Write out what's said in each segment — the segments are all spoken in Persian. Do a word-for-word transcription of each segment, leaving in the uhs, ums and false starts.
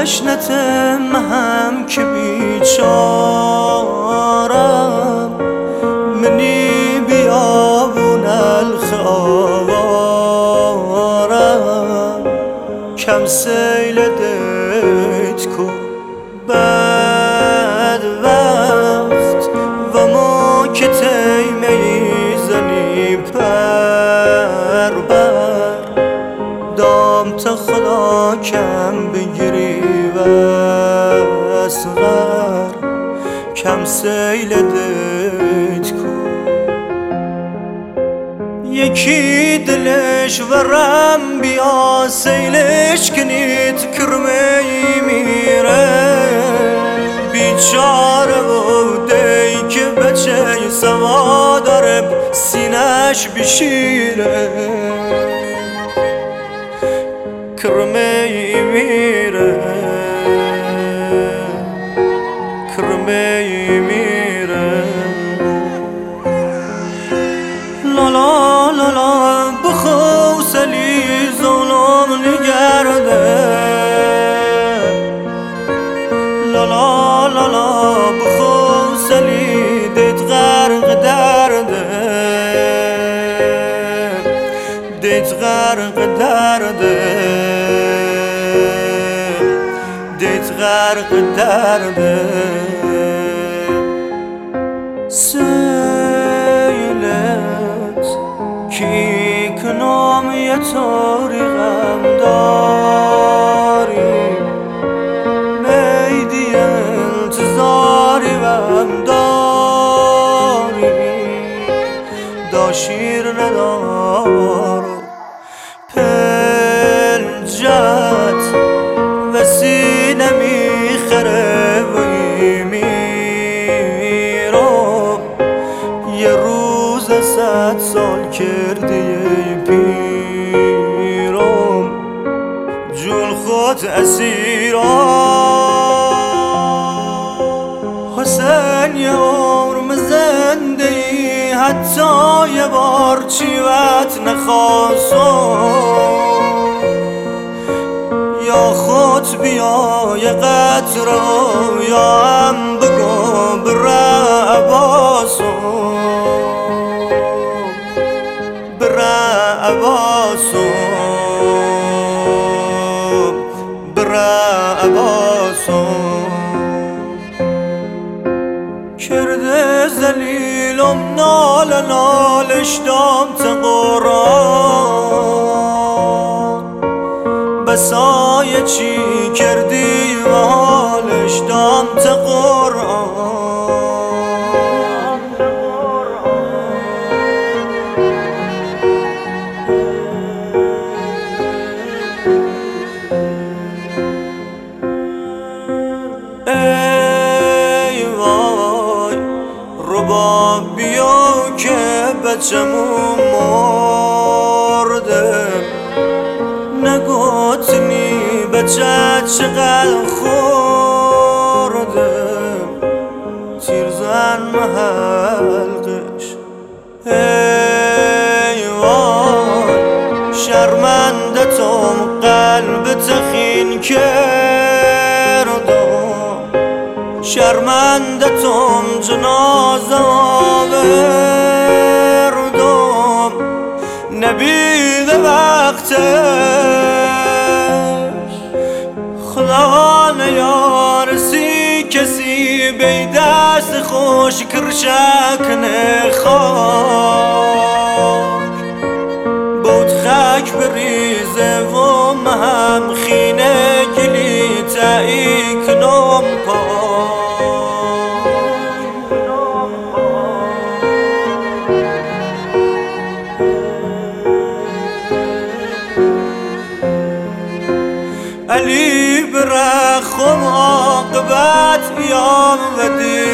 تشنتم هم که بیچارم منی بیابون الخوارم کم سیل دیت کو بد وقت و ما که تیمی زنی پر بر دام تا خدا کم بگیری و اصغر کم سیل دیت کو یکی دلش ورم بیا سیلش کنید کرمه میره بیچاره بوده که بچه سوا داره سینش بشیره کرمه میره کرمه میره لالا لالا بخوصلی ظلم نگرده لالا لالا بخوصلی دیت غرق درده دیت غرق درده دیت غرق درده سیلت کی کنام یه طوری غم داری میدی انتظاری غم داری دا شیر ندار پنجت و سینه میخره و میرم یه روز صد سال کرده پیرم جون خود اسیرم حسین یه عمر زنده ای حتی یه بار چیوت نخواستم یا خود بیا یه قطره یا هم بگو بره عباسم بره عباسم بره عباسم کرده زلیلم نال نالش دام تقران بسای چی کردی و حالش دام تقران ای وای رباب بیا که بچمون مرده نگوتنی بچه چقدر خورده تیرزن محلقش ای وای شرمنده توم قلب تخین کردم شرمنده توم جنازه آوردم نبیده وقتش خدا نیارسی کسی بی دست خوش کرشک نخواک بود خک بریزه و مهم خینه گلی تایی کنم پاک علی برخم عاقبت بیام و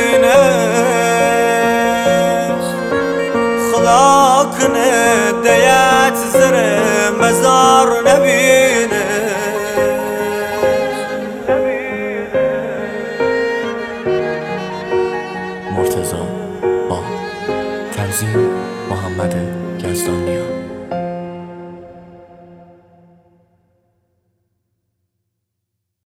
دینست خدا کنه دیت زره مزار نبینه مرتضی با تنظیم محمد